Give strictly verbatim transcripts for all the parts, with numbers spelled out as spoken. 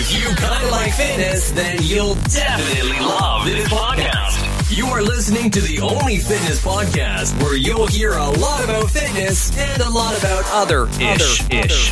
If you kind of like fitness, then you'll definitely love this podcast. You are listening to the only fitness podcast where you'll hear a lot about fitness and a lot about other ish ish.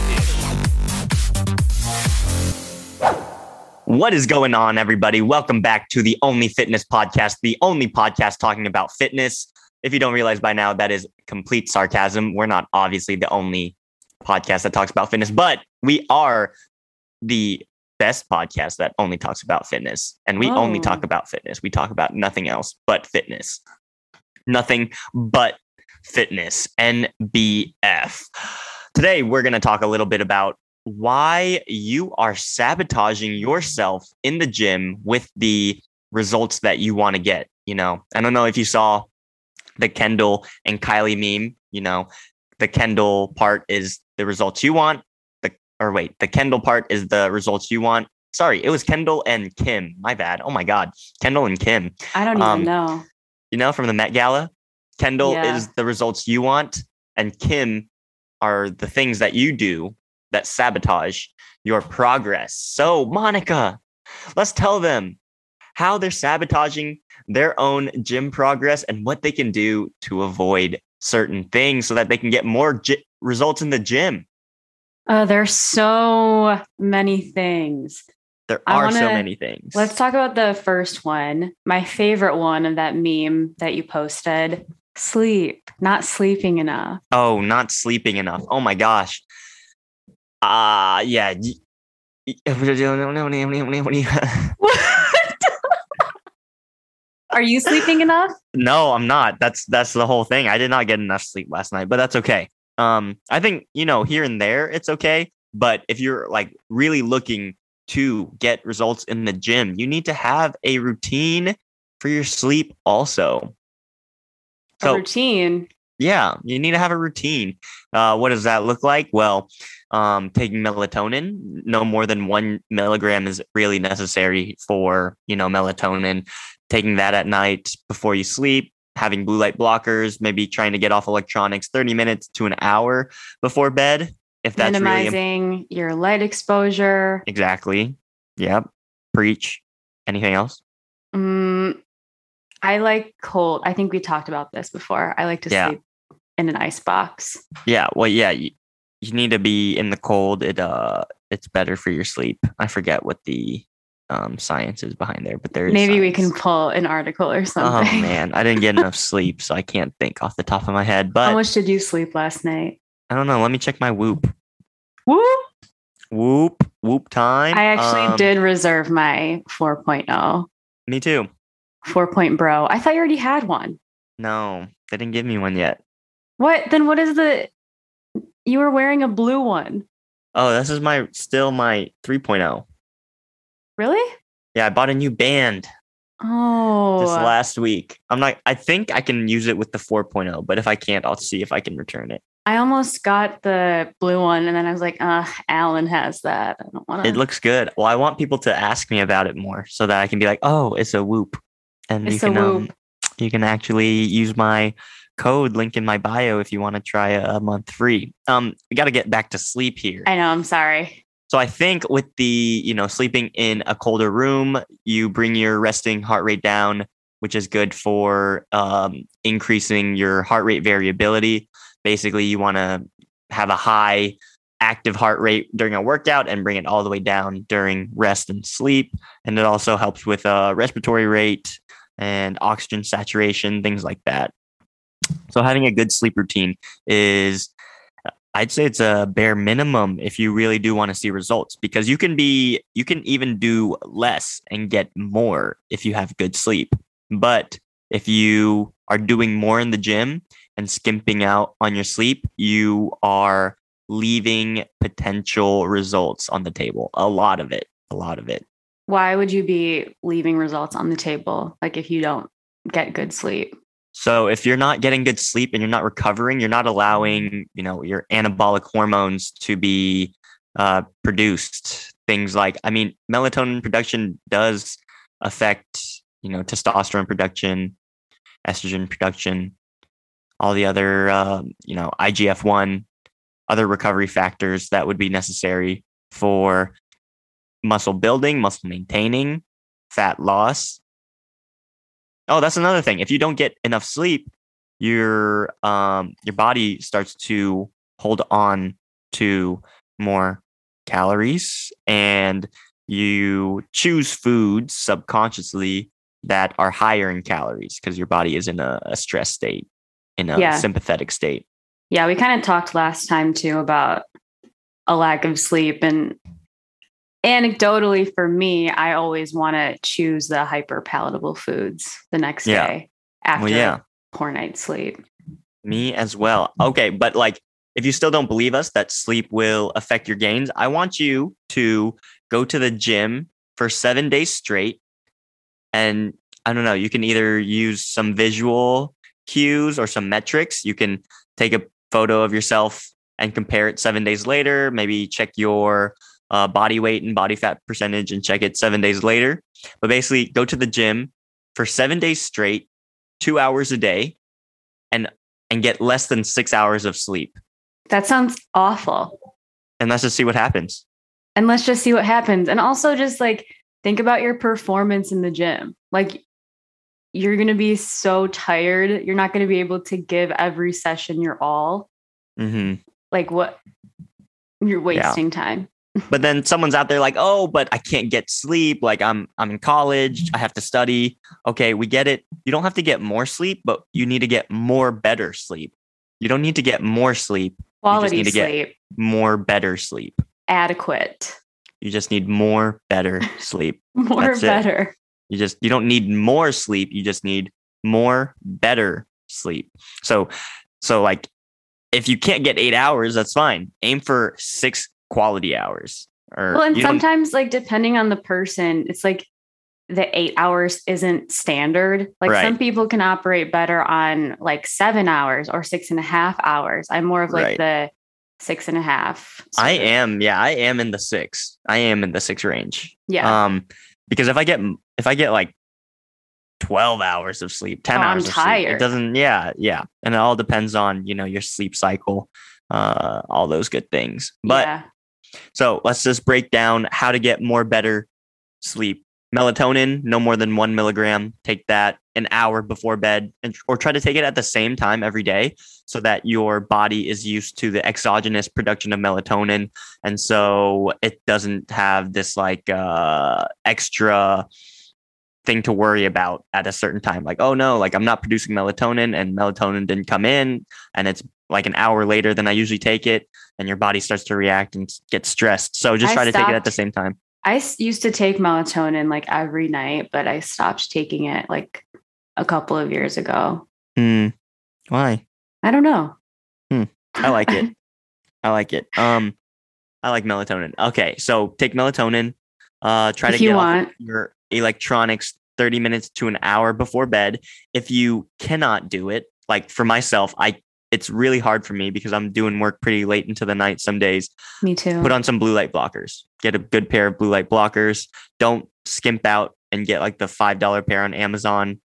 What is going on, everybody? Welcome back to the Only Fitness Podcast, the only podcast talking about fitness. If you don't realize by now, that is complete sarcasm. We're not obviously the only podcast that talks about fitness, but we are the best podcast that only talks about fitness. And we oh. only talk about fitness. We talk about nothing else but fitness. Nothing but fitness. N B F. Today, we're going to talk a little bit about why you are sabotaging yourself in the gym with the results that you want to get. You know, I don't know if you saw the Kendall and Kylie meme. You know, the Kendall part is the results you want. The or wait, the Kendall part is the results you want. Sorry, it was Kendall and Kim. My bad. Oh my God, Kendall and Kim. I don't um, even know. You know, from the Met Gala, Kendall Yeah. is the results you want, and Kim are the things that you do that sabotage your progress. So, Monica, let's tell them how they're sabotaging their own gym progress and what they can do to avoid certain things so that they can get more gy- results in the gym. Uh, there's so many things. There I are wanna- so many things. Let's talk about the first one. My favorite one of that meme that you posted. Sleep. Not sleeping enough. Oh, not sleeping enough. Oh my gosh. Ah, uh, yeah. Are you sleeping enough? No, I'm not. That's that's the whole thing. I did not get enough sleep last night, but that's okay. Um, I think, you know, here and there it's okay. But if you're like really looking to get results in the gym, you need to have a routine for your sleep also. A routine. Yeah, you need to have a routine. Uh, what does that look like? Well, um, taking melatonin, no more than one milligram is really necessary for, you know, melatonin. Taking that at night before you sleep, having blue light blockers, maybe trying to get off electronics thirty minutes to an hour before bed. If that's minimizing really imp- your light exposure. Exactly. Yep. Preach. Anything else? Mm, I like cold. I think we talked about this before. I like to Yeah. sleep in an ice box. Yeah. Well, yeah. You, you need to be in the cold. It uh, it's better for your sleep. I forget what the um science is behind there, but there is. Maybe we science. can pull an article or something. Oh man, I didn't get enough sleep, so I can't think off the top of my head. But how much did you sleep last night? I don't know. Let me check my Whoop. Whoop. Whoop. Whoop time. I actually Um, did reserve my four point oh. Me too. four point bro. I thought you already had one. No, they didn't give me one yet. What? Then what is the... You were wearing a blue one. Oh, this is my still my three point oh. Really? Yeah, I bought a new band Oh. this last week. I'm not. I think I can use it with the four point oh, but if I can't, I'll see if I can return it. I almost got the blue one, and then I was like, uh, Alan has that. I don't want to. It looks good. Well, I want people to ask me about it more so that I can be like, oh, it's a Whoop, and It's you a can Whoop. um, you can actually use my code link in my bio if you want to try a, a month free. Um, we got to get back to sleep here. I know. I'm sorry. So I think with the, you know, sleeping in a colder room, you bring your resting heart rate down, which is good for um, increasing your heart rate variability. Basically, you want to have a high active heart rate during a workout and bring it all the way down during rest and sleep. And it also helps with uh, respiratory rate and oxygen saturation, things like that. So having a good sleep routine is, I'd say it's a bare minimum if you really do want to see results, because you can be, you can even do less and get more if you have good sleep. But if you are doing more in the gym and skimping out on your sleep, you are leaving potential results on the table. A lot of it, a lot of it. Why would you be leaving results on the table? Like if you don't get good sleep? So if you're not getting good sleep and you're not recovering, you're not allowing, you know, your anabolic hormones to be uh, produced. Things like, I mean, melatonin production does affect, you know, testosterone production, estrogen production, all the other, uh, you know, I G F one, other recovery factors that would be necessary for muscle building, muscle maintaining, fat loss. Oh, that's another thing. If you don't get enough sleep, your um your body starts to hold on to more calories, and you choose foods subconsciously that are higher in calories because your body is in a, a stress state, in a Yeah. sympathetic state. Yeah, we kind of talked last time too about a lack of sleep. And anecdotally for me, I always want to choose the hyper palatable foods the next Yeah. day after Well, yeah, a poor night's sleep. me as well. Okay, but like, if you still don't believe us that sleep will affect your gains, I want you to go to the gym for seven days straight. And I don't know, you can either use some visual cues or some metrics. You can take a photo of yourself and compare it seven days later. Maybe check your uh, body weight and body fat percentage and check it seven days later. But basically, go to the gym for seven days straight, two hours a day, and and get less than six hours of sleep. That sounds awful. And let's just see what happens. And let's just see what happens. And also just like think about your performance in the gym. Like you're going to be so tired. You're not going to be able to give every session your all. Mm-hmm. Like what? You're wasting Yeah. time. But then someone's out there like, oh, but I can't get sleep. Like I'm I'm in college. I have to study. Okay, we get it. You don't have to get more sleep, but you need to get more better sleep. You don't need to get more sleep. Quality need to get- sleep. More better sleep. Adequate. You just need more better sleep. More That's it. better. You just you don't need more sleep. You just need more better sleep. So so like if you can't get eight hours, that's fine. Aim for six quality hours. Or Well, and you don't- sometimes like depending on the person, it's like the eight hours isn't standard. Like Right. some people can operate better on like seven hours or six and a half hours. I'm more of like Right. the six and a half. I sort of- am, yeah, I am in the six. I am in the six range. Yeah. Um, because if I get if I get like twelve hours of sleep, ten Oh, I'm hours of sleep, tired. it doesn't. Yeah, yeah, and it all depends on you know your sleep cycle, uh, all those good things. But yeah. so let's just break down how to get more better sleep. Melatonin, no more than one milligram. Take that an hour before bed, and or try to take it at the same time every day, so that your body is used to the exogenous production of melatonin, and so it doesn't have this like uh, extra thing to worry about at a certain time. Like, oh no, like I'm not producing melatonin, and melatonin didn't come in, and it's like an hour later than I usually take it, and your body starts to react and get stressed. So just I try to take it at stopped- the same time. I s- used to take melatonin like every night, but I stopped taking it like a couple of years ago. Hmm. Why? I don't know. Hmm. I like it. I like it. Um, I like melatonin. Okay, so take melatonin. Uh, try If to you get off want. your electronics thirty minutes to an hour before bed. If you cannot do it, like for myself, I it's really hard for me because I'm doing work pretty late into the night some days. Me too. Put on some blue light blockers. Get a good pair of blue light blockers. Don't skimp out and get like the five dollar pair on Amazon.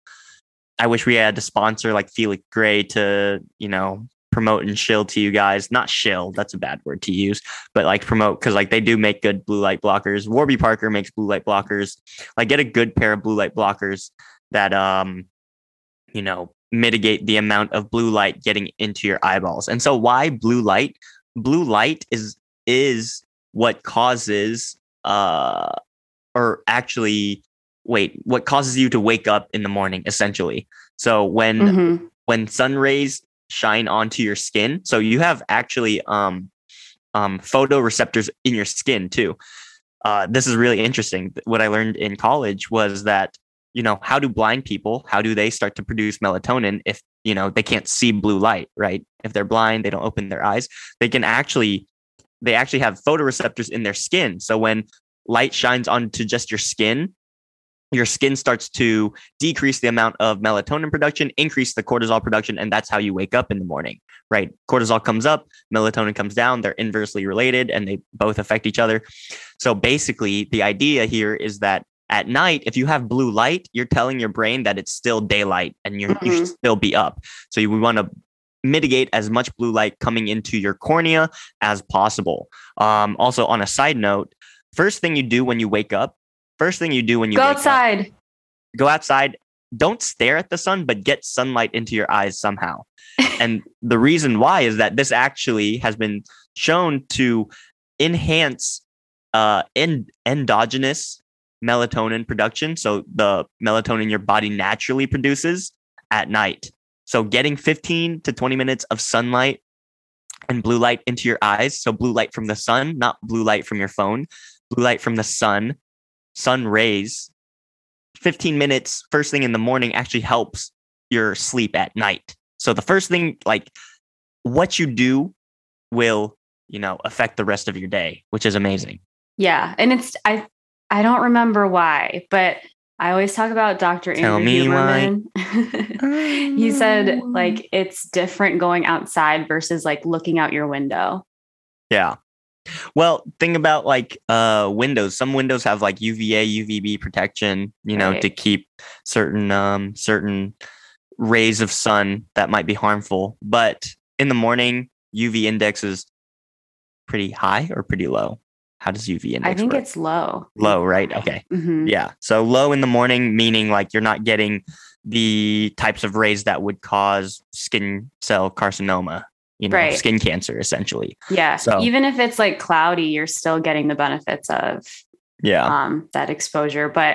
I wish we had to sponsor like Felix Gray to, you know, promote and shill to you guys. Not shill, that's a bad word to use, but like promote because like they do make good blue light blockers. Warby Parker makes blue light blockers. Like get a good pair of blue light blockers that um, you know, mitigate the amount of blue light getting into your eyeballs. And so why blue light? Blue light is is what causes uh or actually wait, what causes you to wake up in the morning essentially. So when Mhm. when sun rays shine onto your skin, so you have actually um um photoreceptors in your skin too. Uh this is really interesting. What I learned in college was that you know, how do blind people, how do they start to produce melatonin if, you know, they can't see blue light, right? If they're blind, they don't open their eyes. They can actually, they actually have photoreceptors in their skin. So when light shines onto just your skin, your skin starts to decrease the amount of melatonin production, increase the cortisol production, and that's how you wake up in the morning, right? Cortisol comes up, melatonin comes down, they're inversely related and they both affect each other. So basically, the idea here is that at night, if you have blue light, you're telling your brain that it's still daylight and you're, you should Mhm. still be up. So we want to mitigate as much blue light coming into your cornea as possible. Um, also, on a side note, first thing you do when you wake up, first thing you do when you Go wake outside. up, go outside. Don't stare at the sun, but get sunlight into your eyes somehow. And the reason why is that this actually has been shown to enhance uh, en- endogenous melatonin production. So the melatonin your body naturally produces at night. So getting fifteen to twenty minutes of sunlight and blue light into your eyes. So blue light from the sun, not blue light from your phone, blue light from the sun, sun rays. fifteen minutes first thing in the morning actually helps your sleep at night. So the first thing, like what you do will, you know, affect the rest of your day, which is amazing. Yeah. And it's, I, I don't remember why, but I always talk about Doctor Tell Andrew me Huberman. He said like, it's different going outside versus like looking out your window. Yeah. Well, think about like uh windows. Some windows have like U V A, U V B protection, you know, Right. to keep certain um certain rays of sun that might be harmful. But in the morning, U V index is pretty high or pretty low. How does U V index I think work? it's low. Low, right? Okay. Mhm. Yeah. So low in the morning, meaning like you're not getting the types of rays that would cause skin cell carcinoma, you know, Right. skin cancer essentially. Yeah. So- Even if it's like cloudy, you're still getting the benefits of Yeah. um, that exposure. But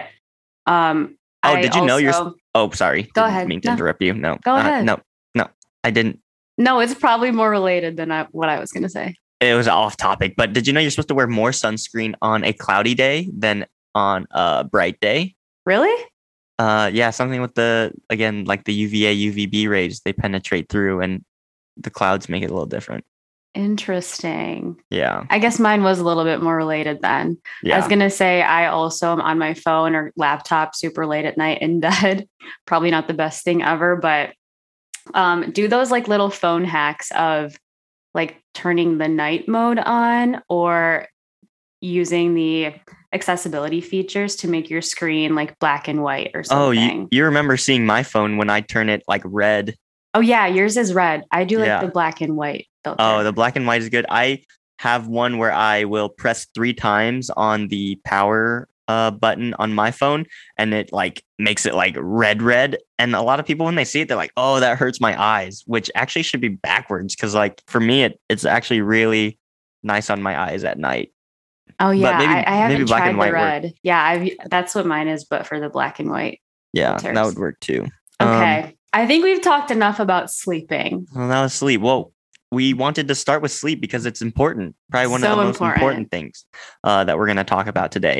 um, Oh, I did you know you're also- Oh, sorry. Go Didn't ahead. mean to No. interrupt you. No. Go Uh, ahead. no, no, I didn't. No, it's probably more related than I, what I was going to say. It was off topic, but did you know you're supposed to wear more sunscreen on a cloudy day than on a bright day? Really? Uh, yeah, something with the, again, like the U V A, U V B rays, they penetrate through and the clouds make it a little different. Interesting. Yeah. I guess mine was a little bit more related then. I Yeah. was going to say I also am on my phone or laptop super late at night in bed. Probably not the best thing ever, but um, do those like little phone hacks of like turning the night mode on or using the accessibility features to make your screen like black and white or Oh, something. you, you remember seeing my phone when I turn it like red. Oh yeah, yours is red. I do like Yeah. the black and white filter. Oh, the black and white is good. I have one where I will press three times on the power uh, button on my phone and it like makes it like red, red. And a lot of people, when they see it, they're like, oh, that hurts my eyes, which actually should be backwards. Cause like for me, it, it's actually really nice on my eyes at night. Oh yeah, maybe- I, I haven't maybe black tried and the white work. red. Yeah, I've, that's what mine is, but for the black and white. Yeah, Filters. that would work too. Um, Okay. I think we've talked enough about sleeping. well, that was sleep. Well, we wanted to start with sleep because it's important. Probably one So of the most important. important things uh, that we're going to talk about today.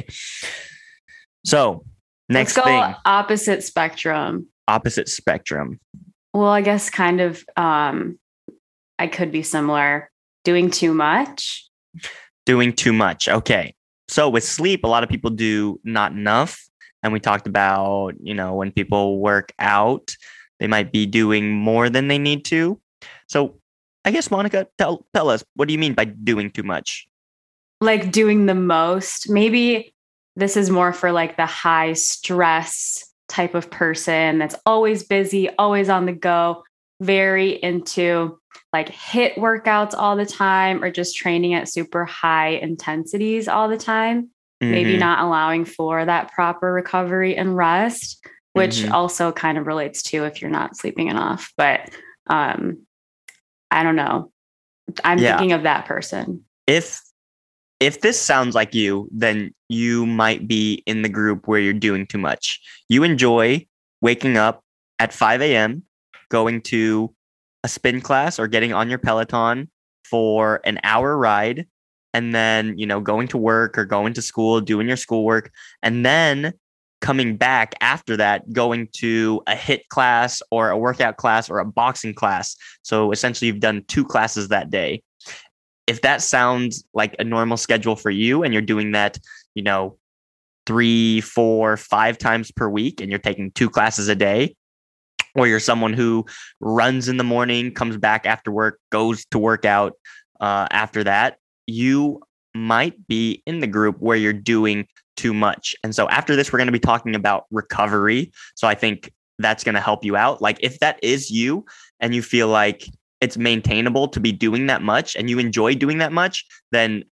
So next Let's go thing, opposite spectrum. opposite spectrum. Well, I guess kind of um I could be similar. Doing too much. Doing too much. Okay. So with sleep, a lot of people do not enough. And we talked about, you know, when people work out, they might be doing more than they need to. So I guess, Monica, tell, tell us, what do you mean by doing too much? Like doing the most. Maybe this is more for like the high stress type of person that's always busy, always on the go, very into like hit workouts all the time or just training at super high intensities all the time. Maybe Mhm. not allowing for that proper recovery and rest, which Mhm. also kind of relates to if you're not sleeping enough. But um, I don't know. I'm Yeah. thinking of that person. If if this sounds like you, then you might be in the group where you're doing too much. You enjoy waking up at five a.m., going to a spin class or getting on your Peloton for an hour ride, and then, you know, going to work or going to school, doing your schoolwork, and then coming back after that, going to a HIIT class or a workout class or a boxing class. So essentially you've done two classes that day. If that sounds like a normal schedule for you and you're doing that, you know, three, four, five times per week and you're taking two classes a day, or you're someone who runs in the morning, comes back after work, goes to work out uh, after that, you might be in the group where you're doing too much. And so after this, we're going to be talking about recovery. So I think that's going to help you out. Like if that is you and you feel like it's maintainable to be doing that much and you enjoy doing that much, then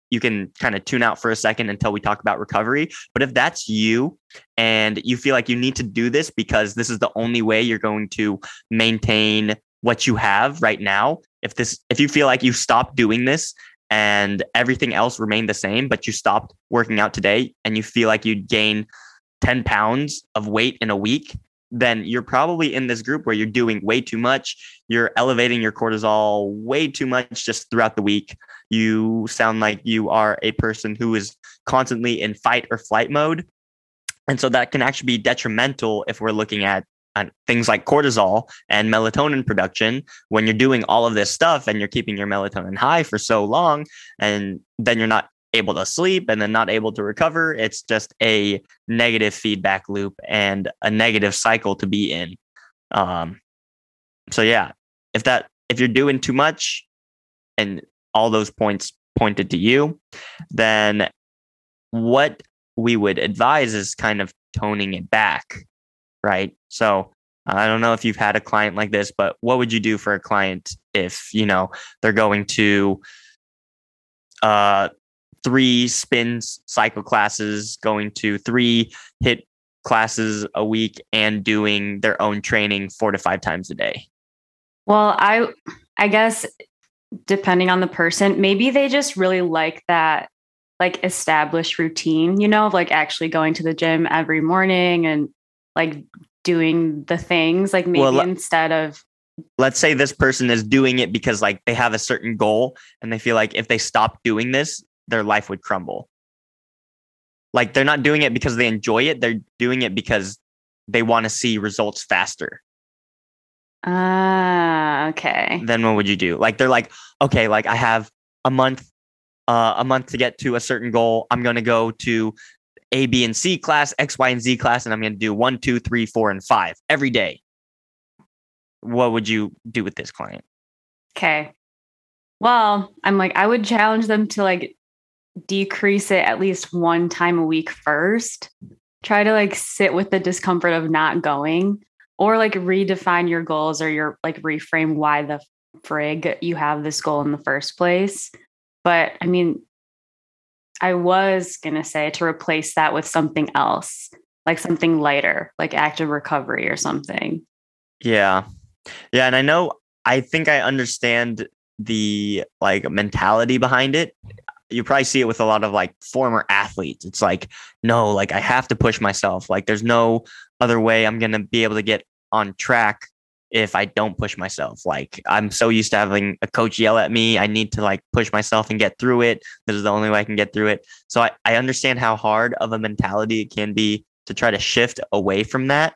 you can kind of tune out for a second until we talk about recovery. But if that's you and you feel like you need to do this because this is the only way you're going to maintain what you have right now, if this, if you feel like you stopped doing this and everything else remained the same, but you stopped working out today and you feel like you'd gain ten pounds of weight in a week, then you're probably in this group where you're doing way too much. You're elevating your cortisol way too much just throughout the week. You sound like you are a person who is constantly in fight or flight mode. And so that can actually be detrimental if we're looking at, at things like cortisol and melatonin production. When you're doing all of this stuff and you're keeping your melatonin high for so long, and then you're not able to sleep and then not able to recover, it's just a negative feedback loop and a negative cycle to be in. Um, so yeah, if that, if you're doing too much and all those points pointed to you, then what we would advise is kind of toning it back, right? So I don't know if you've had a client like this, but what would you do for a client if, you know, they're going to, uh, three spins cycle classes, going to three hit classes a week, and doing their own training four to five times a day? Well, I I guess depending on the person, maybe they just really like that like established routine, you know, of like actually going to the gym every morning and like doing the things, like maybe well, instead of, let's say this person is doing it because like they have a certain goal and they feel like if they stop doing this, their life would crumble. Like they're not doing it because they enjoy it. They're doing it because they want to see results faster. Ah, uh, okay. Then what would you do? Like they're like, okay, like I have a month, uh, a month to get to a certain goal. I'm going to go to A, B, and C class, X, Y, and Z class, and I'm going to do one, two, three, four, and five every day. What would you do with this client? Okay. Well, I'm like, I would challenge them to like decrease it at least one time a week first. Try to like sit with the discomfort of not going, or like redefine your goals, or your like reframe why the frig you have this goal in the first place. But I mean, I was going to say to replace that with something else, like something lighter, like active recovery or something. Yeah. Yeah. And I know, I think I understand the like mentality behind it. You probably see it with a lot of like former athletes. It's like, no, like I have to push myself. Like there's no other way I'm going to be able to get on track if I don't push myself. Like I'm so used to having a coach yell at me. I need to like push myself and get through it. This is the only way I can get through it. So I, I understand how hard of a mentality it can be to try to shift away from that.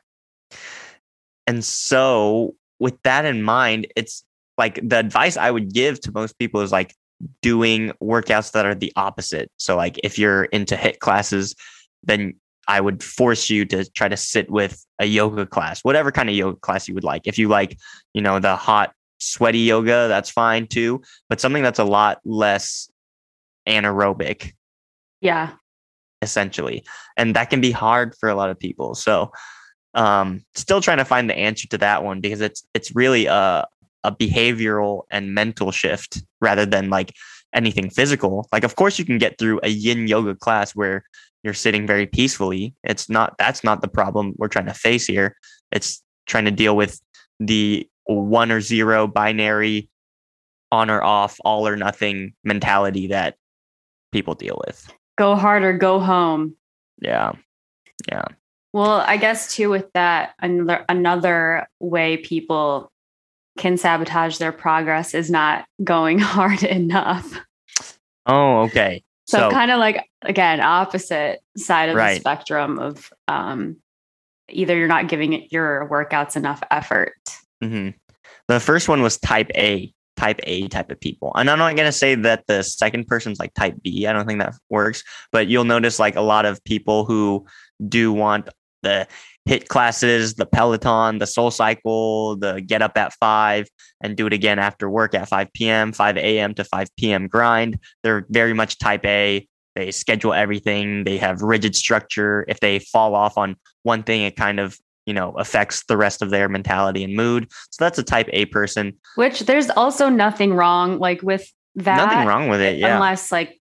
And so with that in mind, it's like the advice I would give to most people is like doing workouts that are the opposite. So like if you're into HIIT classes, then I would force you to try to sit with a yoga class, whatever kind of yoga class you would like. If you like, you know, the hot, sweaty yoga, that's fine too. But something that's a lot less anaerobic. Yeah. Essentially. And that can be hard for a lot of people. So um, still trying to find the answer to that one, because it's it's really a, a behavioral and mental shift rather than like anything physical. Like, of course, you can get through a yin yoga class where you're sitting very peacefully. It's not, that's not the problem we're trying to face here. It's trying to deal with the one or zero binary, on or off, all or nothing mentality that people deal with. Go hard or go home. Yeah. Yeah. Well, I guess too, with that, another, another way people can sabotage their progress is not going hard enough. Oh, okay. So, So, kind of like, again, opposite side of Right. the spectrum of um, either you're not giving it your workouts enough effort. mhm. The first one was type A, type A type of people. And I'm not going to say that the second person's like type B. I don't think that works. But you'll notice like a lot of people who do want the HIIT classes, the Peloton, the Soul Cycle, the get up at five and do it again after work at five p.m., five a.m. to five p.m. grind. They're very much type A. They schedule everything. They have rigid structure. If they fall off on one thing, it kind of, you know, affects the rest of their mentality and mood. So that's a type A person. Which there's also nothing wrong like with that. Nothing wrong with it. Yeah. Unless like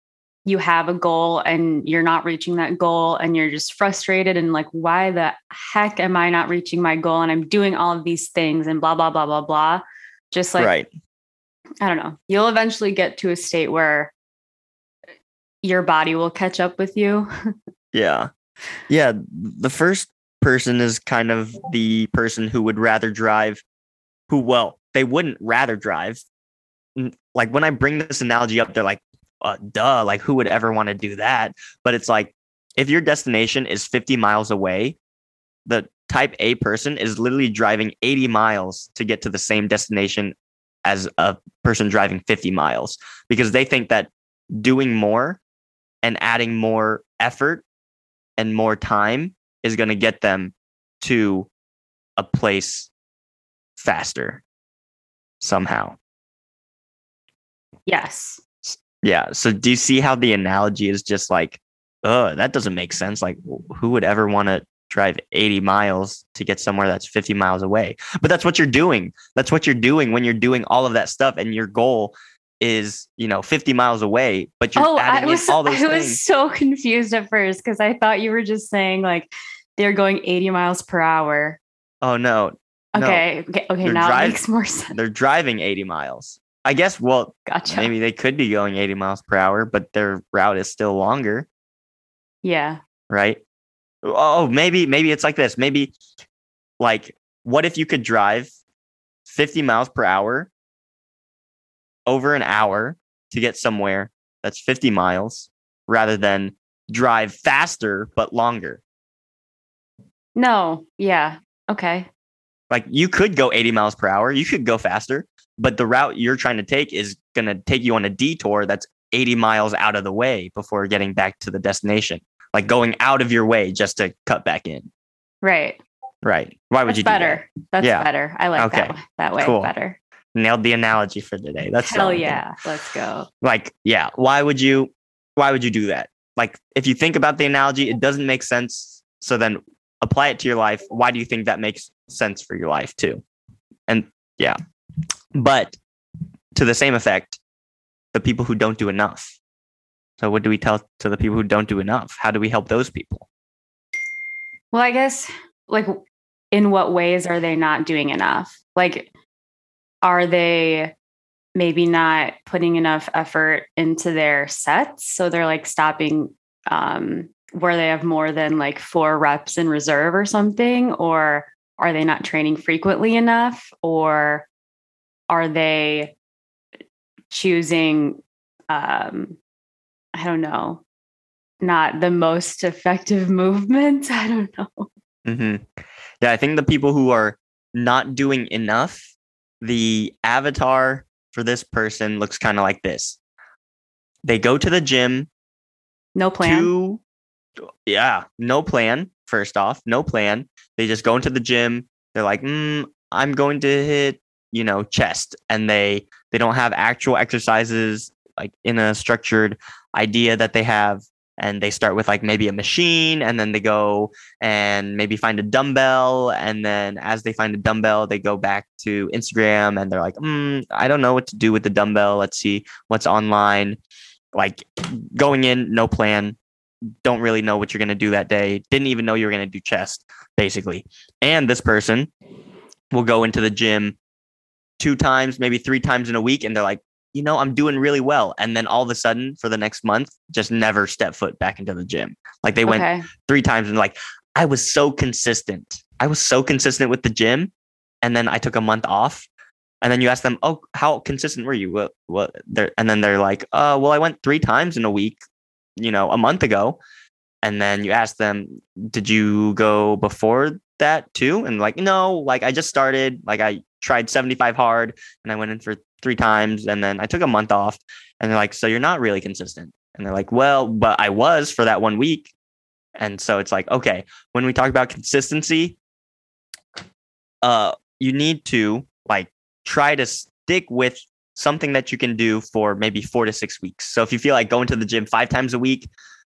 you have a goal and you're not reaching that goal and you're just frustrated and like, why the heck am I not reaching my goal? And I'm doing all of these things and blah, blah, blah, blah, blah. Just like, right. I don't know. You'll eventually get to a state where your body will catch up with you. Yeah. Yeah. The first person is kind of the person who would rather drive, who, well, they wouldn't rather drive. Like when I bring this analogy up, they're like, uh, duh, like who would ever want to do that? But it's like, if your destination is fifty miles away, the type A person is literally driving eighty miles to get to the same destination as a person driving fifty miles, because they think that doing more and adding more effort and more time is going to get them to a place faster somehow. Yes. Yeah. So do you see how the analogy is just like, oh, that doesn't make sense. Like, who would ever want to drive eighty miles to get somewhere that's fifty miles away? But that's what you're doing. That's what you're doing when you're doing all of that stuff. And your goal is, you know, fifty miles away, but you're oh, adding I was, in all those I things. was so confused at first because I thought you were just saying like they're going eighty miles per hour. Oh, no. Okay. No. Okay. Okay. They're Now drive- it makes more sense. They're driving eighty miles. I guess, well, Gotcha. maybe they could be going eighty miles per hour, but their route is still longer, Yeah. right? Oh, maybe, maybe it's like this. Maybe like, what if you could drive fifty miles per hour over an hour to get somewhere that's fifty miles rather than drive faster, but longer? No. Yeah. Okay. Like you could go eighty miles per hour. You could go faster, but the route you're trying to take is going to take you on a detour that's eighty miles out of the way before getting back to the destination. Like going out of your way just to cut back in. Right. Right. Why would That's you do better. that? That's Yeah. better. I like Okay. that that way Cool. better. Nailed the analogy for today. That's the Hell only thing. yeah. Let's go. Like, yeah. Why would you, why would you do that? Like, if you think about the analogy, it doesn't make sense. So then apply it to your life. Why do you think that makes sense for your life too? And yeah, but to the same effect, the people who don't do enough. So what do we tell to the people who don't do enough? How do we help those people? Well, I guess like in what ways are they not doing enough? Like, are they maybe not putting enough effort into their sets? So they're like stopping um, where they have more than like four reps in reserve or something? Or are they not training frequently enough? Or are they choosing, um, I don't know, not the most effective movements? I don't know. Mm-hmm. Yeah, I think the people who are not doing enough, the avatar for this person looks kind of like this. They go to the gym. No plan. To, yeah, no plan. First off, no plan. They just go into the gym. They're like, mm, I'm going to hit, you know, chest. And they, they don't have actual exercises like in a structured idea that they have. And they start with like maybe a machine, and then they go and maybe find a dumbbell. And then as they find a dumbbell, they go back to Instagram and they're like, mm, I don't know what to do with the dumbbell. Let's see what's online. Like going in, no plan. Don't really know what you're going to do that day. Didn't even know you were going to do chest, basically. And this person will go into the gym two times, maybe three times in a week. And they're like, you know, I'm doing really well. And then all of a sudden for the next month, just never step foot back into the gym. Like they went Okay. three times and like, I was so consistent. I was so consistent with the gym. And then I took a month off. And then you ask them, oh, how consistent were you? What, what, they're, and then they're like, uh, well, I went three times in a week, you know, a month ago. And then you ask them, did you go before that too? And like, no, like I just started, like I tried seventy-five hard and I went in for three times and then I took a month off. And they're like, so you're not really consistent. And they're like, well, but I was for that one week. And so it's like, okay, when we talk about consistency, uh, you need to like try to stick with something that you can do for maybe four to six weeks. So if you feel like going to the gym five times a week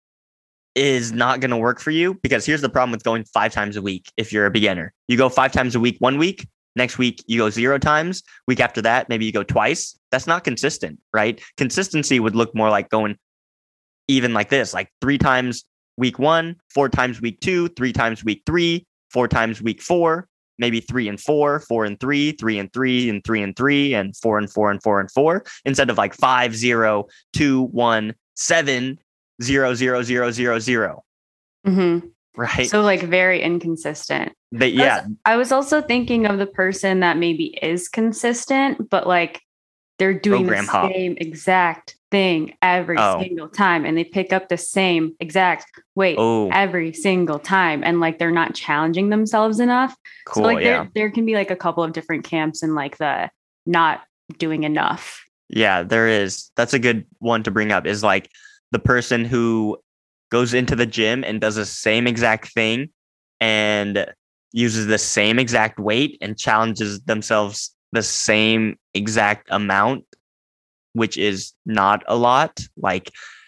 is not going to work for you, because here's the problem with going five times a week. If you're a beginner, you go five times a week, one week, next week, you go zero times. Week after that, maybe you go twice. That's not consistent, right? Consistency would look more like going even like this, like three times week one, four times week two, three times week three, four times week four, maybe three and four, four and three, three and three, and three and three, and four and four and four and four, instead of like five, zero, two, one, seven, zero, zero, zero, zero, zero. Mm-hmm. Right. So like very inconsistent. They, yeah. I was also thinking of the person that maybe is consistent, but like they're doing Program the hop. same exact thing every Oh. single time. And they pick up the same exact weight Oh. every single time. And like they're not challenging themselves enough. Cool. So like Yeah. there, there can be like a couple of different camps in like the not doing enough. Yeah, there is. That's a good one to bring up, is like the person who goes into the gym and does the same exact thing and uses the same exact weight and challenges themselves the same exact amount, which is not a lot. Like,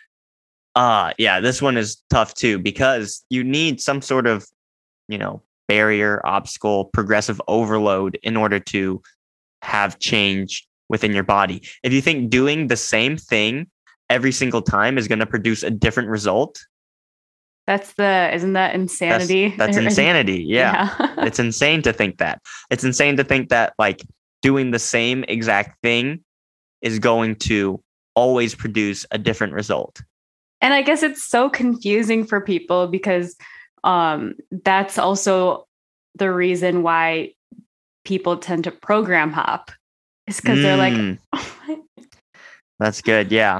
uh, yeah, this one is tough too, because you need some sort of, you know, barrier, obstacle, progressive overload in order to have change within your body. If you think doing the same thing every single time is going to produce a different result, That's the, isn't that insanity? That's, that's insanity. Yeah. Yeah. It's insane to think that. It's insane to think that like doing the same exact thing is going to always produce a different result. And I guess it's so confusing for people because um, that's also the reason why people tend to program hop, is because mm. they're like, oh my. That's good. Yeah.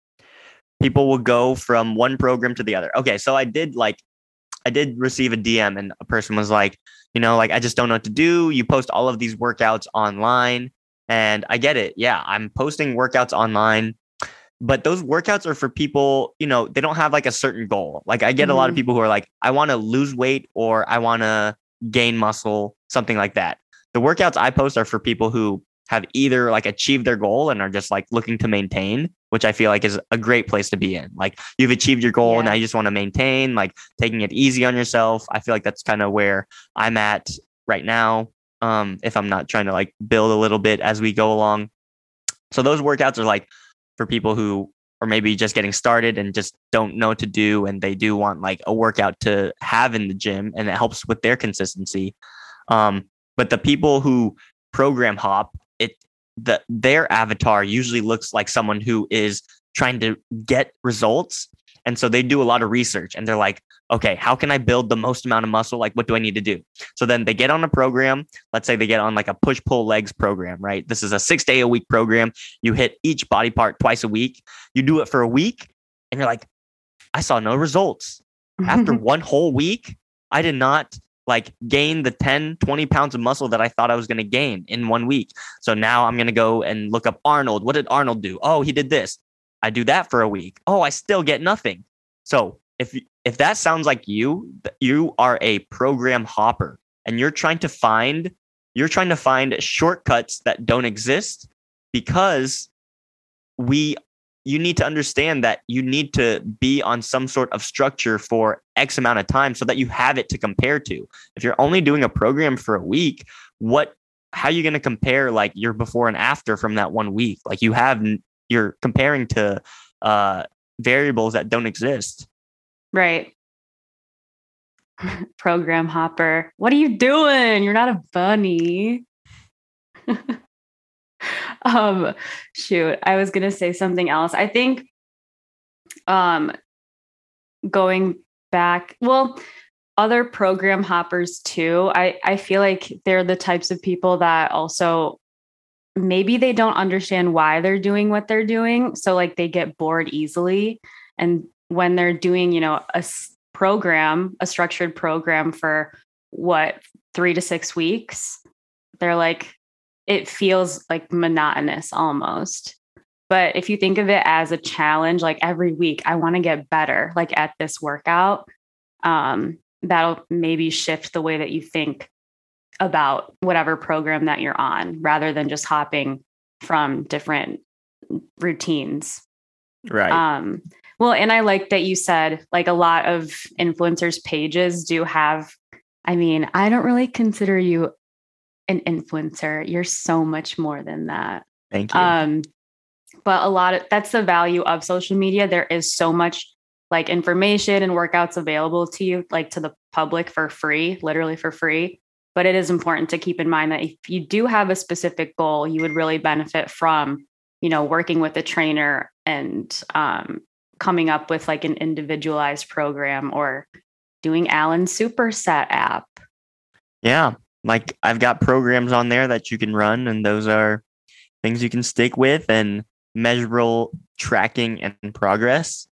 People will go from one program to the other. Okay. So I did like, I did receive a D M and a person was like, you know, like, I just don't know what to do. You post all of these workouts online and I get it. Yeah. I'm posting workouts online, but those workouts are for people, you know, they don't have like a certain goal. Like I get mm-hmm. a lot of people who are like, I want to lose weight or I want to gain muscle, something like that. The workouts I post are for people who have either like achieved their goal and are just like looking to maintain, which I feel like is a great place to be in. Like you've achieved your goal, yeah. Now you just want to maintain, like taking it easy on yourself. I feel like that's kind of where I'm at right now. Um, if I'm not trying to like build a little bit as we go along. So those workouts are like for people who are maybe just getting started and just don't know what to do. And they do want like a workout to have in the gym and it helps with their consistency. Um, but the people who program hop, it the their avatar usually looks like someone who is trying to get results. And so they do a lot of research and they're like, okay, how can I build the most amount of muscle? Like, what do I need to do? So then they get on a program. Let's say they get on like a push pull legs program, right? This is a six day a week program. You hit each body part twice a week. You do it for a week and you're like, I saw no results. After one whole week, I did not like gain the ten, twenty pounds of muscle that I thought I was going to gain in one week. So now I'm going to go and look up Arnold. What did Arnold do? Oh, he did this. I do that for a week. Oh, I still get nothing. So if if that sounds like you, you are a program hopper and you're trying to find, you're trying to find shortcuts that don't exist because we, you need to understand that you need to be on some sort of structure for X amount of time so that you have it to compare to. If you're only doing a program for a week, what, how are you going to compare like your before and after from that one week? Like you have, you're comparing to uh, variables that don't exist. Right. Program hopper. What are you doing? You're not a bunny. um, shoot. I was going to say something else. I think um, going back, well, other program hoppers too. I, I feel like they're the types of people that also maybe they don't understand why they're doing what they're doing. So like they get bored easily. And when they're doing, you know, a program, a structured program for what, three to six weeks, they're like, it feels like monotonous almost. But if you think of it as a challenge, like every week, I want to get better, like at this workout, um, that'll maybe shift the way that you think about whatever program that you're on, rather than just hopping from different routines. Right. Um, well, and I like that you said like a lot of influencers' pages do have, I mean, I don't really consider you an influencer. You're so much more than that. Thank you. Um, But a lot of that's the value of social media. There is so much like information and workouts available to you, like to the public for free, literally for free. But it is important to keep in mind that if you do have a specific goal, you would really benefit from, you know, working with a trainer and um, coming up with like an individualized program or doing Alan's Superset app. Yeah. Like I've got programs on there that you can run, and those are things you can stick with and measurable tracking and progress.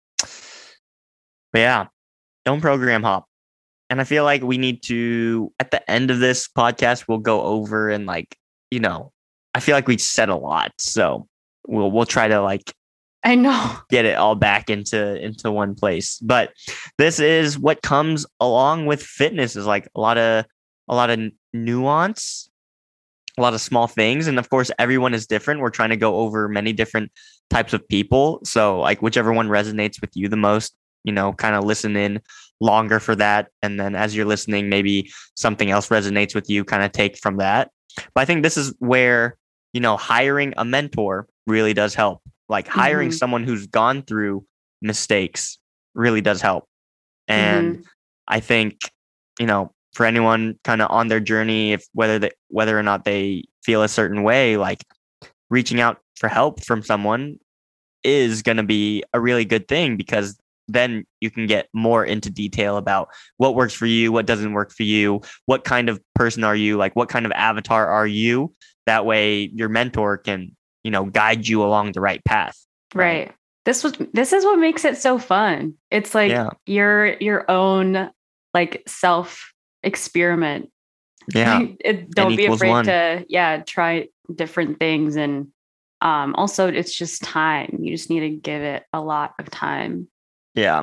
But yeah, don't program hop. And I feel like we need to, at the end of this podcast, we'll go over and like, you know, I feel like we said a lot. So we'll we'll try to like I know get it all back into into one place. But this is what comes along with fitness, is like a lot of a lot of nuance, a lot of small things. And of course, everyone is different. We're trying to go over many different types of people. So like whichever one resonates with you the most, you know, kind of listen in longer for that. And then as you're listening, maybe something else resonates with you, kind of take from that. But I think this is where, you know, hiring a mentor really does help. Like hiring mm-hmm. someone who's gone through mistakes really does help. And mm-hmm. I think, you know, for anyone kind of on their journey, if whether they, whether or not they feel a certain way, like reaching out for help from someone is going to be a really good thing, because then you can get more into detail about what works for you, what doesn't work for you, what kind of person are you, like what kind of avatar are you? That way your mentor can, you know, guide you along the right path. Right. right. This was, this is what makes it so fun. It's like yeah. your, your own like self experiment. Yeah. it, don't be afraid one. to, yeah, try different things. And um, also it's just time. You just need to give it a lot of time. Yeah.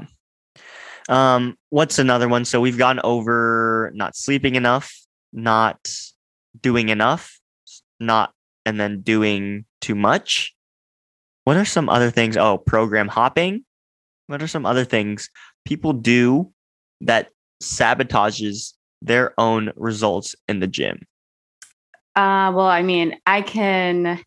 Um, what's another one? So we've gone over not sleeping enough, not doing enough, not, and then doing too much. What are some other things? Oh, program hopping. What are some other things people do that sabotages their own results in the gym? Uh, well, I mean, I can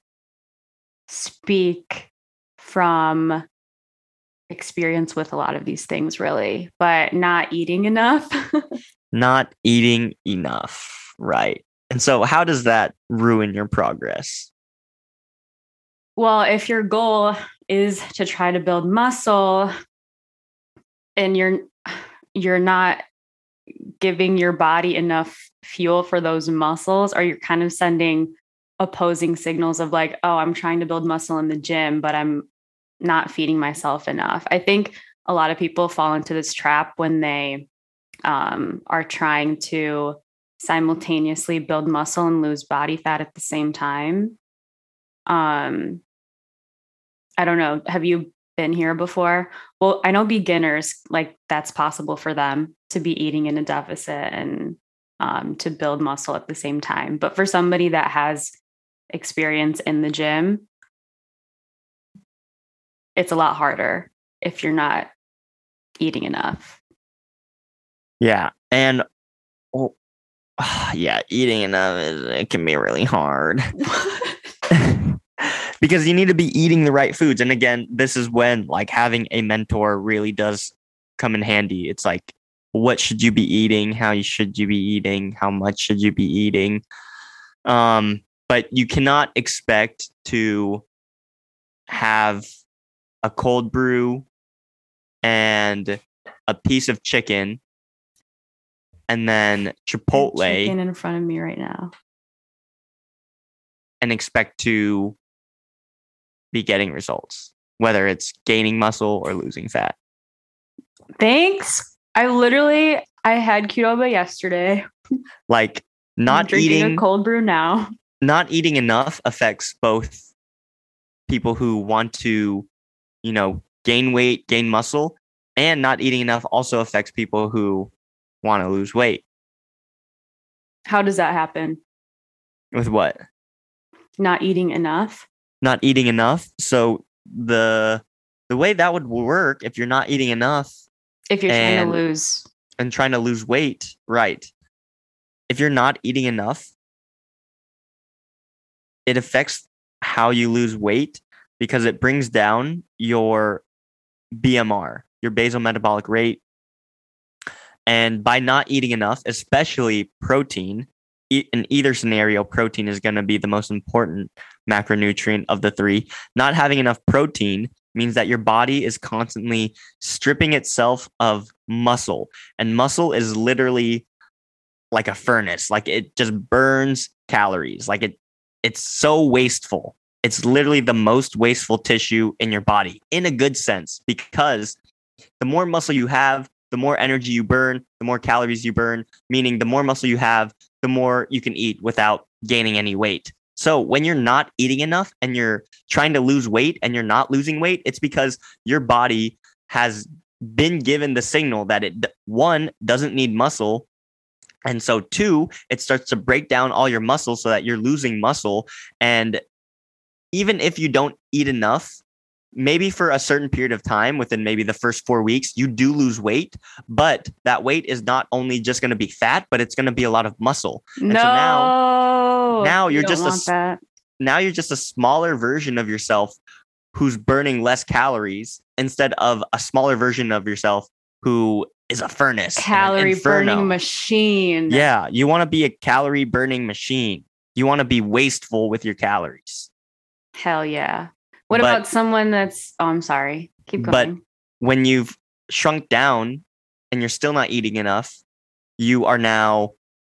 speak from experience with a lot of these things, really, but not eating enough. Not eating enough. Right. And so how does that ruin your progress? Well, if your goal is to try to build muscle and you're you're not giving your body enough fuel for those muscles, or you're kind of sending opposing signals of like, oh, I'm trying to build muscle in the gym, but I'm not feeding myself enough. I think a lot of people fall into this trap when they um, are trying to simultaneously build muscle and lose body fat at the same time. Um, I don't know. Have you been here before? Well, I know beginners, like that's possible for them to be eating in a deficit and um, to build muscle at the same time. But for somebody that has experience in the gym, it's a lot harder if you're not eating enough. Yeah. And oh, yeah, eating enough is, it can be really hard. Because you need to be eating the right foods. And again, this is when like having a mentor really does come in handy. It's like, what should you be eating? How should you be eating? How much should you be eating? Um, but you cannot expect to have a cold brew and a piece of chicken and then Chipotle chicken in front of me right now and expect to be getting results, whether it's gaining muscle or losing fat. Thanks. I literally, I had Qdoba yesterday. Like not I'm drinking eating a cold brew now. Not eating enough affects both people who want to, you know, gain weight, gain muscle, and not eating enough also affects people who want to lose weight. How does that happen? With what? Not eating enough. Not eating enough. So the the way that would work, if you're not eating enough, if you're and, trying to lose and trying to lose weight, right? If you're not eating enough, it affects how you lose weight, because it brings down your B M R, your basal metabolic rate. And by not eating enough, especially protein, e- in either scenario, protein is going to be the most important macronutrient of the three. Not having enough protein means that your body is constantly stripping itself of muscle. And muscle is literally like a furnace. Like it just burns calories. Like it, it's so wasteful. It's literally the most wasteful tissue in your body in a good sense, because the more muscle you have, the more energy you burn, the more calories you burn, meaning the more muscle you have, the more you can eat without gaining any weight. So when you're not eating enough and you're trying to lose weight and you're not losing weight, it's because your body has been given the signal that it, one, doesn't need muscle. And so two, it starts to break down all your muscles so that you're losing muscle. And even if you don't eat enough, maybe for a certain period of time within maybe the first four weeks, you do lose weight, but that weight is not only just going to be fat, but it's going to be a lot of muscle. And no, so now, now you're you just don't want a, that. now you're just a smaller version of yourself who's burning less calories instead of a smaller version of yourself who is a furnace, Calorie burning machine. Yeah, you want to be a calorie burning machine. You want to be wasteful with your calories. Hell yeah. What But- about someone that's, oh, I'm sorry. Keep But going. when you've shrunk down and you're still not eating enough, you are now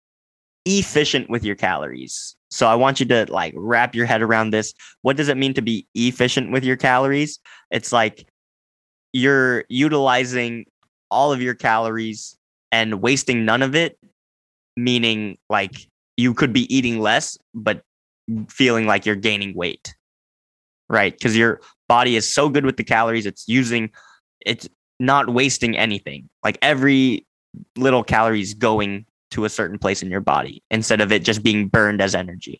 efficient with your calories. So I want you to like wrap your head around this. What does it mean to be efficient with your calories? It's like you're utilizing all of your calories and wasting none of it, meaning like you could be eating less, but feeling like you're gaining weight. Right, because your body is so good with the calories, it's using, it's not wasting anything. Like every little calorie is going to a certain place in your body instead of it just being burned as energy.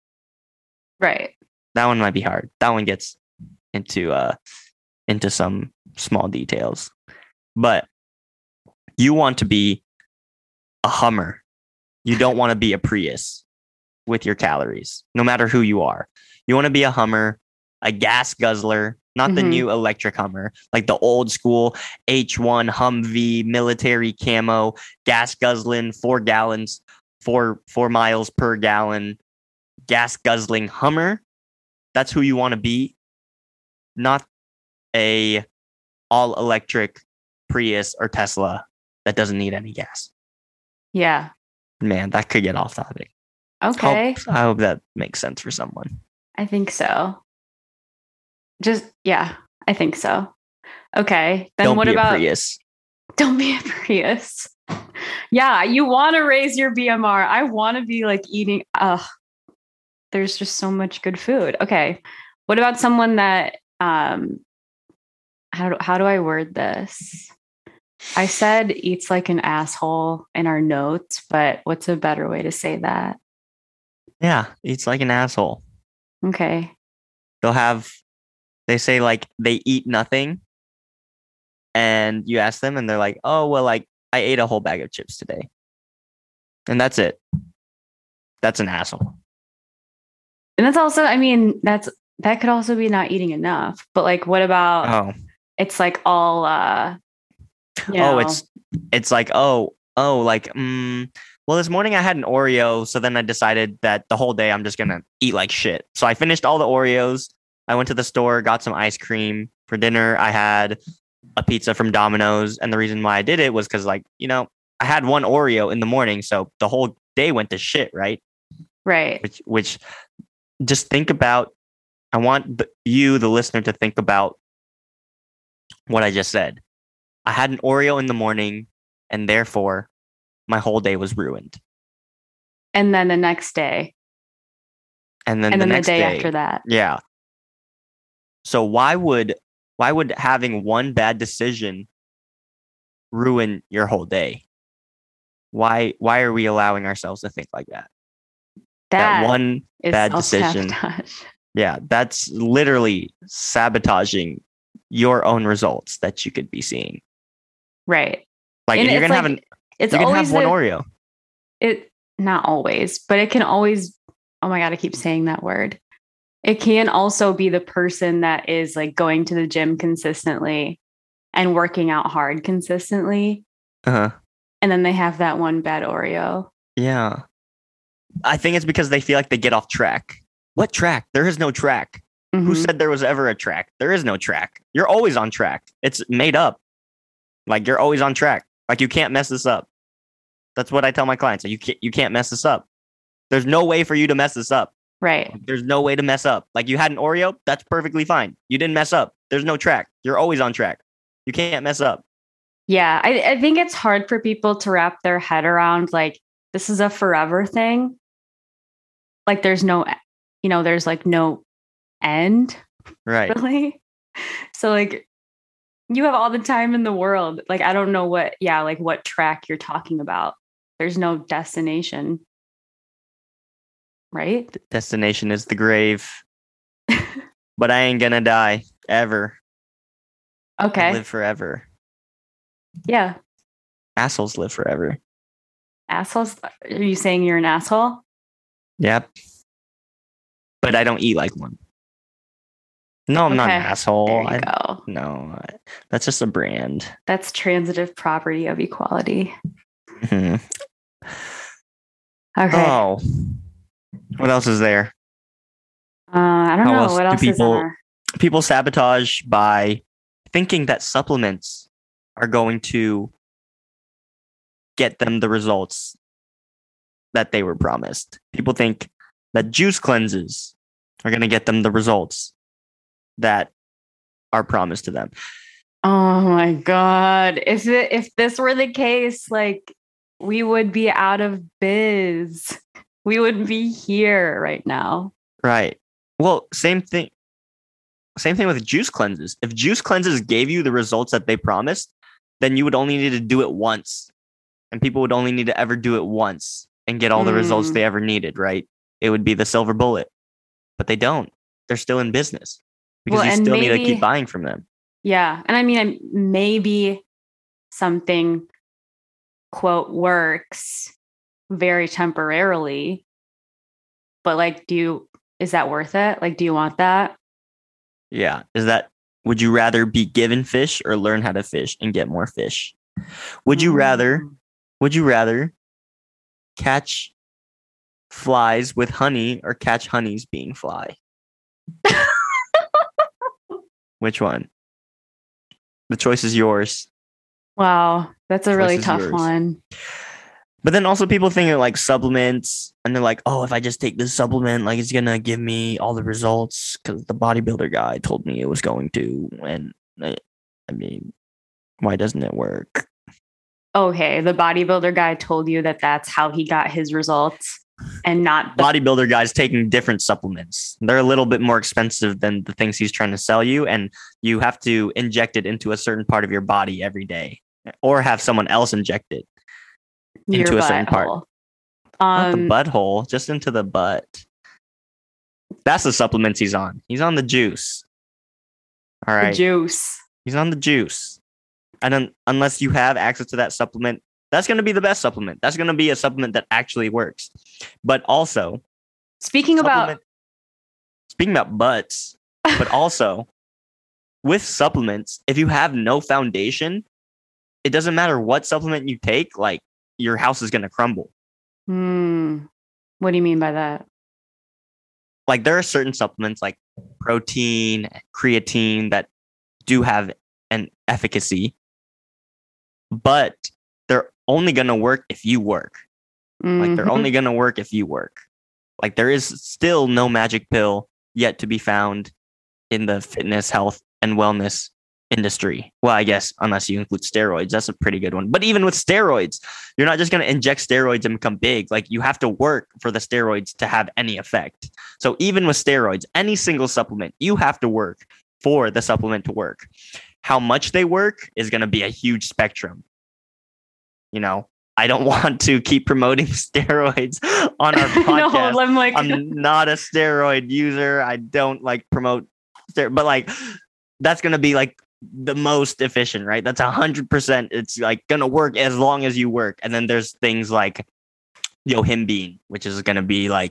Right. That one might be hard. That one gets into uh into some small details. But you want to be a Hummer. You don't want to be a Prius with your calories, no matter who you are. You want to be a Hummer, a gas guzzler, not the Mhm. new electric Hummer, like the old school H one Humvee military camo, gas guzzling, four gallons, four four miles per gallon, gas guzzling Hummer. That's who you want to be, not a all electric Prius or Tesla that doesn't need any gas. Yeah. Man, that could get off topic. Okay. Hope, I hope that makes sense for someone. I think so. Just, yeah, I think so. Okay. Then Don't what be about, a Prius. don't be a Prius. Yeah. You want to raise your B M R. I want to be like eating, ugh, there's just so much good food. Okay. What about someone that, um, how do, how do I word this? I said eats like an asshole in our notes, but what's a better way to say that? Yeah, eats like an asshole. Okay. They'll have, they say like they eat nothing. And you ask them and they're like, oh, well, like I ate a whole bag of chips today. And that's it. That's an asshole. And that's also, I mean, that's, that could also be not eating enough, but like, what about, Oh, it's like all, uh, you know, oh, it's, it's like, oh, oh, like, mm, well, this morning I had an Oreo. So then I decided that the whole day I'm just going to eat like shit. So I finished all the Oreos. I went to the store, got some ice cream for dinner. I had a pizza from Domino's. And the reason why I did it was because, like, you know, I had one Oreo in the morning. So the whole day went to shit, right? right. Which, which just think about, I want the, you, the listener, to think about what I just said. I had an Oreo in the morning and therefore my whole day was ruined. And then the next day, And then and the then the next day day, after that. yeah. So why would why would having one bad decision ruin your whole day? Why why are we allowing ourselves to think like that? That, That one is bad decision. self-sabotage. Yeah, that's literally sabotaging your own results that you could be seeing. Right. Like And you're it's gonna like, have an it's you're gonna always have one the- Oreo. it, not always, but it can always, oh my God, I keep saying that word. It can also be the person that is like going to the gym consistently and working out hard consistently. Uh-huh. And then they have that one bad Oreo. Yeah. I think it's because they feel like they get off track. What track? There is no track. Mm-hmm. Who said there was ever a track? There is no track. You're always on track. It's made up. Like you're always on track. Like you can't mess this up. That's what I tell my clients. You can't, you can't mess this up. There's no way for you to mess this up. Right. There's no way to mess up. Like you had an Oreo, that's perfectly fine. You didn't mess up. There's no track. You're always on track. You can't mess up. Yeah. I, I think it's hard for people to wrap their head around like, this is a forever thing. Like there's no, you know, there's like no end. Right. Really. So like you have all the time in the world. Like, I don't know what, yeah, like what track you're talking about. There's no destination. Right? The destination is the grave. But I ain't gonna die ever. Okay. I live forever. Yeah. Assholes live forever. Assholes? Are you saying you're an asshole? Yep. But I don't eat like one. No, I'm okay. not an asshole. There you I, go. No, I, that's just a brand. That's transitive property of equality. Mm-hmm. Okay. Oh. What else is there? Uh, I don't How know. else What do else is people- there? People sabotage by thinking that supplements are going to get them the results that they were promised. People think that juice cleanses are going to get them the results that are promised to them. Oh my God. If it, if this were the case, like we would be out of biz. We wouldn't be here right now. Right. Well, same thing. Same thing with juice cleanses. If juice cleanses gave you the results that they promised, then you would only need to do it once. And people would only need to ever do it once and get all the Mm. results they ever needed, right? It would be the silver bullet. But they don't. They're still in business because Well, you and still need to maybe- keep buying from them. Yeah. And I mean, I'm- maybe something, quote, works very temporarily. But like, do you, is that worth it? Like, do you want that? Yeah. Is that, would you rather be given fish or learn how to fish and get more fish? Would you rather, Mm. would you rather catch flies with honey or catch honeys being fly? Which one? The choice is yours. Wow. That's a Choice really is tough yours. one. But then also people think of like supplements and they're like, oh, if I just take this supplement, like it's going to give me all the results because the bodybuilder guy told me it was going to. And I, I mean, why doesn't it work? Okay. The bodybuilder guy told you that that's how he got his results and not the Bodybuilder guy's taking different supplements. They're a little bit more expensive than the things he's trying to sell you. And you have to inject it into a certain part of your body every day or have someone else inject it. your into a certain part. butthole. Not Um, the butthole, just into the butt. That's the supplements he's on. He's on the juice. All the right. juice. He's on the juice. And then, unless you have access to that supplement, that's going to be the best supplement. That's going to be a supplement that actually works. But also, Speaking about, supplement- speaking about butts, but also with supplements, if you have no foundation, it doesn't matter what supplement you take, like your house is going to crumble. hmm, what do you mean by that? Like there are certain supplements like protein, creatine that do have an efficacy, but they're only going to work if you work. Like they're Mhm. only going to work if you work. Like there is still no magic pill yet to be found in the fitness, health, and wellness industry. Well, I guess unless you include steroids, that's a pretty good one. But even with steroids, you're not just going to inject steroids and become big. Like you have to work for the steroids to have any effect. So even with steroids, any single supplement, you have to work for the supplement to work. How much they work is going to be a huge spectrum. You know, I don't want to keep promoting steroids on our podcast. no, I'm like, I'm not a steroid user. I don't like promote steroid, but like that's gonna be like the most efficient, right? That's a hundred percent. It's like gonna work as long as you work. And then there's things like Yohimbine, which is gonna be like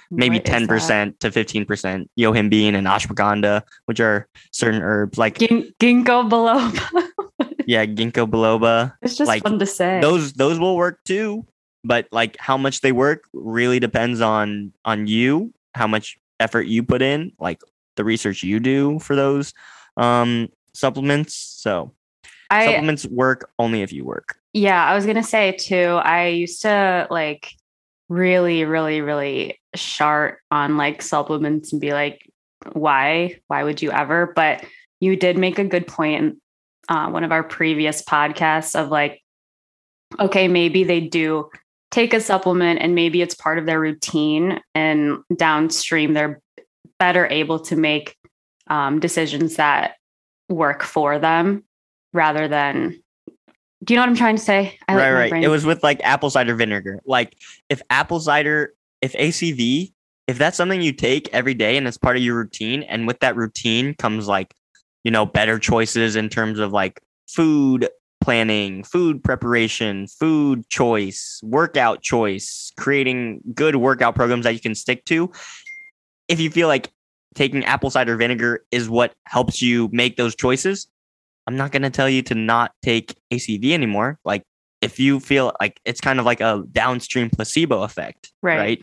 maybe What is ten that? percent to fifteen percent yohimbine and ashwagandha, which are certain herbs like Gin- ginkgo biloba. yeah, ginkgo biloba. It's just like fun to say. those those will work too, but like how much they work really depends on on you, how much effort you put in, like the research you do for those um supplements. So I supplements work only if you work. yeah, I was gonna say too. I used to like really, really, really sharp on like supplements and be like, why? Why would you ever? But you did make a good point in uh, one of our previous podcasts of like, okay, maybe they do take a supplement and maybe it's part of their routine, and downstream they're better able to make um, decisions that work for them rather than. Do you know what I'm trying to say? I, like, right, my right. brain- It was with like apple cider vinegar. Like if apple cider, if A C V, if that's something you take every day and it's part of your routine, and with that routine comes like, you know, better choices in terms of like food planning, food preparation, food choice, workout choice, creating good workout programs that you can stick to. If you feel like taking apple cider vinegar is what helps you make those choices, I'm not going to tell you to not take A C V anymore. Like if you feel like it's kind of like a downstream placebo effect, Right. right?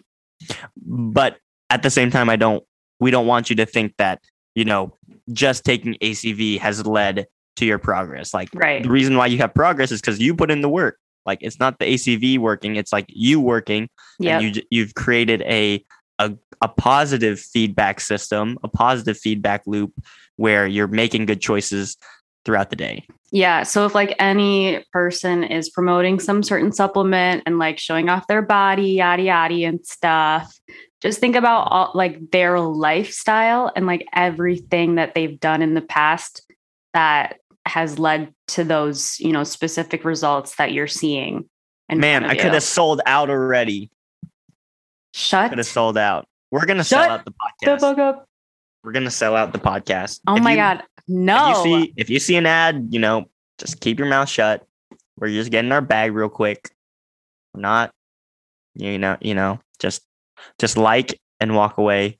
But at the same time, I don't, we don't want you to think that, you know, just taking A C V has led to your progress. Like Right. the reason why you have progress is because you put in the work. Like it's not the A C V working, it's like you working. Yep. And you, j- you've created a, a, a positive feedback system, a positive feedback loop where you're making good choices throughout the day. Yeah. So if like any person is promoting some certain supplement and like showing off their body, yada yada and stuff, just think about all like their lifestyle and like everything that they've done in the past that has led to those, you know, specific results that you're seeing. in Man, front of I you. could have sold out already. shut Could have sold out. We're gonna Shut sell out the the podcast. fuck up. We're gonna sell out the podcast. Oh If my you- God. If No. you see if you see an ad, you know, just keep your mouth shut. We're just getting our bag real quick. We're not, you know, you know, just just like and walk away.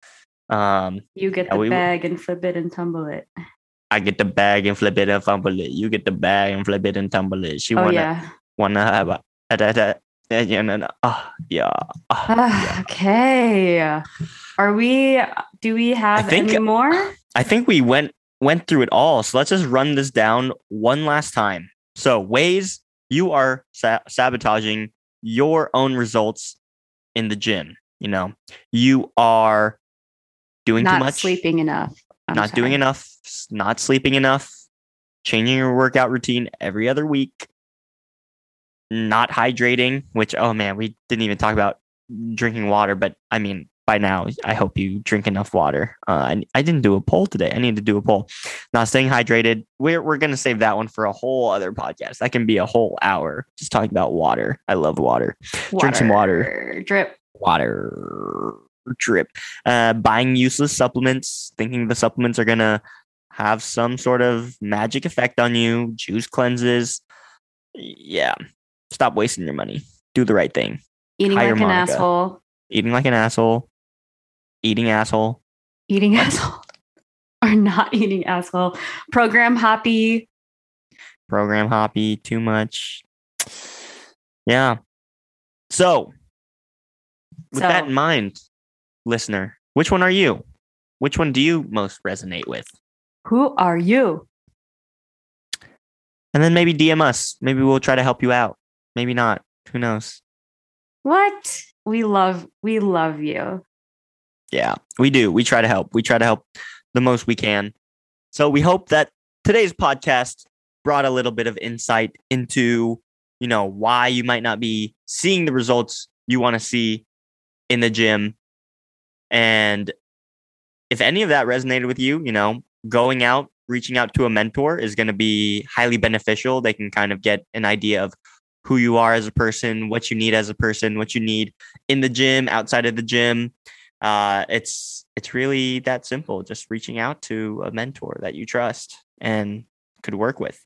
Um, you get yeah, the we- bag and flip it and tumble it. I get the bag and flip it and fumble it. You get the bag and flip it and tumble it. She Oh wanna yeah. wanna have a, a, a, a, a, yeah, no, no. Oh, yeah. Oh, yeah. Okay. Are we, do we have think- any more? I think we went went through it all. So let's just run this down one last time. So ways you are sa- sabotaging your own results in the gym. You know, you are doing Not too much, sleeping enough. I'm not doing sorry. enough, s- not sleeping enough, changing your workout routine every other week, not hydrating, which, oh man, we didn't even talk about drinking water, but I mean, by now, I hope you drink enough water. Uh, I, I didn't do a poll today. I need to do a poll. Not staying hydrated. We're, we're going to save that one for a whole other podcast. That can be a whole hour just talking about water. I love water. Drink some water. Drip. Water drip. Uh, buying useless supplements, thinking the supplements are going to have some sort of magic effect on you. Juice cleanses. Yeah. Stop wasting your money. Do the right thing. Eating Hire like an Monica. asshole. Eating like an asshole. Eating asshole. Eating asshole. Or not eating asshole. Program hoppy. Program hoppy. Too much. Yeah. So, with So- that in mind, listener, which one are you? Which one do you most resonate with? Who are you? And then maybe D M us. Maybe we'll try to help you out. Maybe not. Who knows? What? We love, we love you. Yeah, we do. We try to help. We try to help the most we can. So we hope that today's podcast brought a little bit of insight into, you know, why you might not be seeing the results you want to see in the gym. And if any of that resonated with you, you know, going out, reaching out to a mentor is going to be highly beneficial. They can kind of get an idea of who you are as a person, what you need as a person, what you need in the gym, outside of the gym. Uh, it's it's really that simple. Just reaching out to a mentor that you trust and could work with.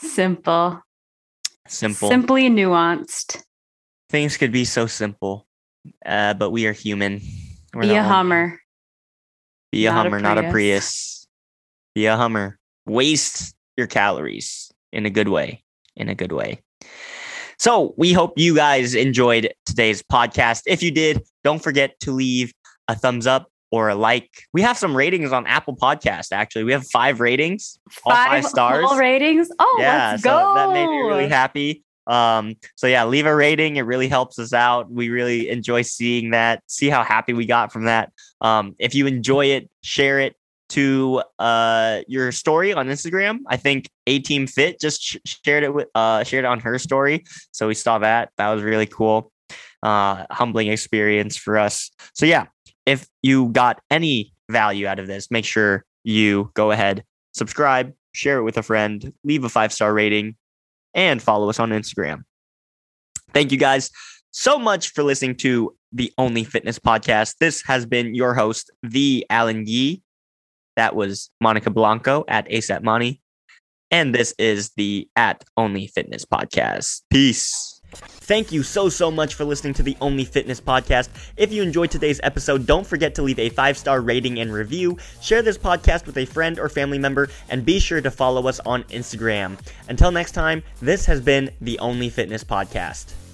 Simple. Simple. Simply nuanced. Things could be so simple. uh, but we are human. We're Be a not one- Hummer. Be a not a Hummer, not a Prius. Prius. Be a Hummer. Waste your calories in a good way. In a good way. So we hope you guys enjoyed today's podcast. If you did, don't forget to leave a thumbs up or a like. We have some ratings on Apple Podcast, actually. We have five ratings, all five stars. All ratings. Oh, yeah, let's so go. that made me really happy. Um, so yeah, leave a rating. It really helps us out. We really enjoy seeing that, see how happy we got from that. Um, if you enjoy it, share it to uh your story on Instagram. I think A Team Fit just sh- shared it with uh shared it on her story. So we saw that. That was really cool. Uh humbling experience for us. So yeah, if you got any value out of this, make sure you go ahead, subscribe, share it with a friend, leave a five-star rating, and follow us on Instagram. Thank you guys so much for listening to the Only Fitness Podcast. This has been your host, the Alan Yee. That was Monica Blanco at ASAP Money. And this is the At Only Fitness Podcast. Peace. Thank you so, so much for listening to the Only Fitness Podcast. If you enjoyed today's episode, don't forget to leave a five-star rating and review. Share this podcast with a friend or family member, and be sure to follow us on Instagram. Until next time, this has been the Only Fitness Podcast.